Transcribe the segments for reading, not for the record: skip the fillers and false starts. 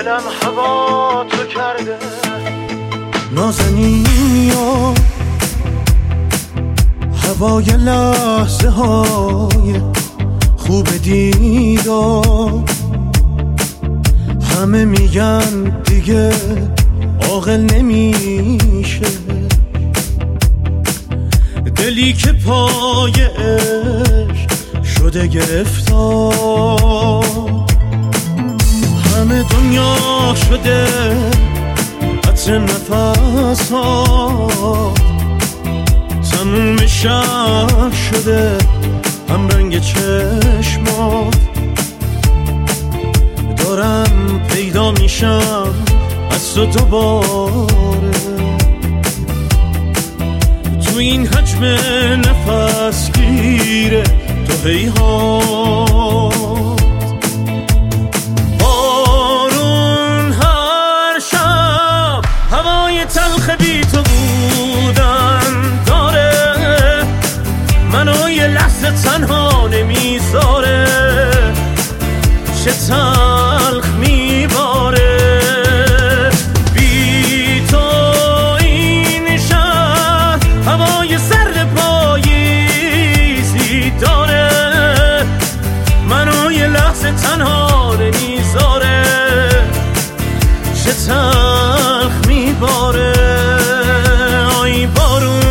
دلم هوا تو کرده نازنین و هوای لحظه های خوب دیدار همه میگن دیگه عاقل نمیشه دلی که پای عشق شده گرفتار همه دنیا شده عطر نفس ها تموم شب شده هم رنگ چشمات دارم پیدا میشم از تو دوباره تو این حجم نفس گیره تو هیهات بارون هر شب هوای تلخ بی تو بودن داره منو یه لحظه تنها نمیذاره چه تلخ میباره بی تو این شهر هوای سرد پاییزی داره منو یه لحظه تنها نمیذاره چه تلخ میباره آی بارون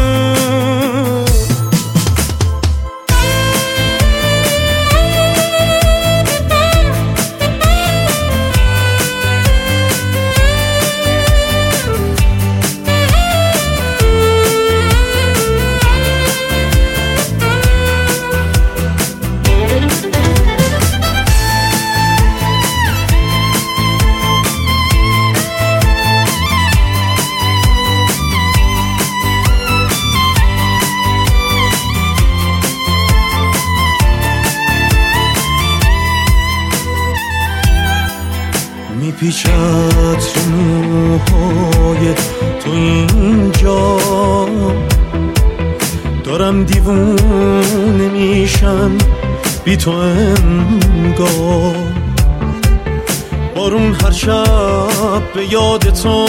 میپیچد تو موهای تو اینجا دارم دیوونه میشم بی تو انگار بارون هر شب به یاد تو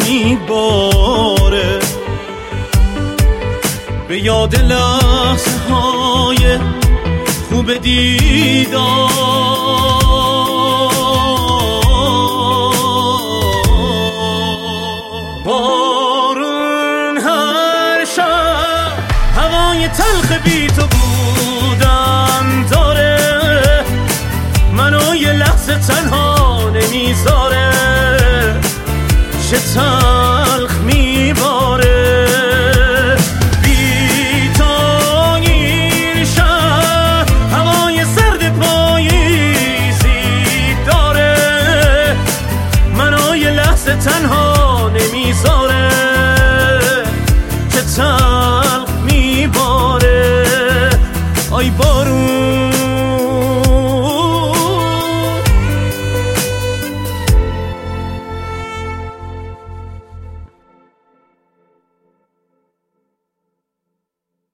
میباره به یاد لحظه های خوب دیدار بارون هر شب هوای تلخ بی تو بودن داره منو یه لحظه تنها نمیذاره چه